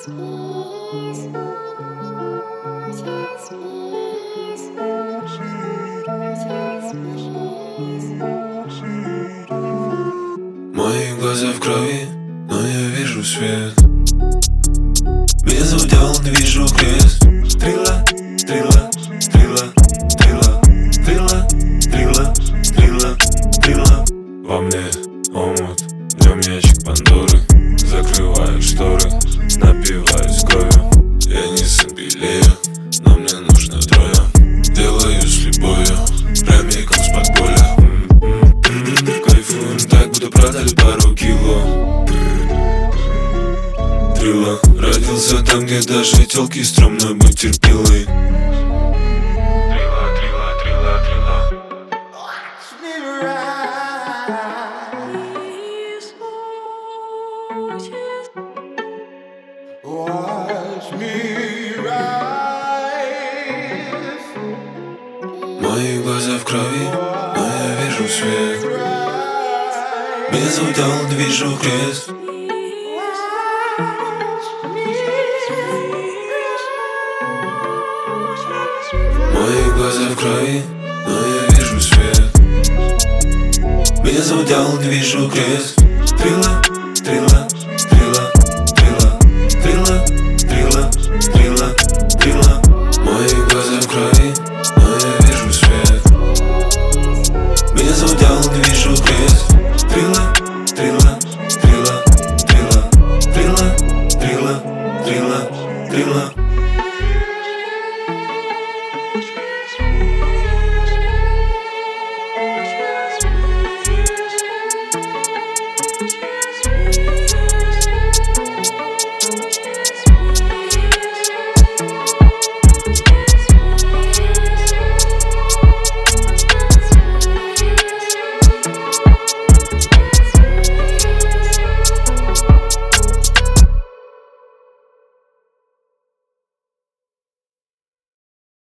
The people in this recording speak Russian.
Мои глаза в крови, но я вижу свет. Меня зовут дьявол, не вижу крест. Стрела, стрела, стрела, стрела, стрела, стрела, стрела, стрела. Во мне омут, в нем ящик Пандоры. Закрываю шторы, напиваюсь кровью. Я не сын Пелея, но мне нужно трое. Делаю с любовью, прямиком с подполья. Кайфуем так, будто продали пару кило. Трила, родился там, где даже тёлки стрёмно быть терпилой. Мои глаза в крови, но я вижу свет. Меня зовут дьявол, не вижу крест. Мои глаза в крови, но я вижу свет. Меня зовут дьявол, не вижу крест. Стрела.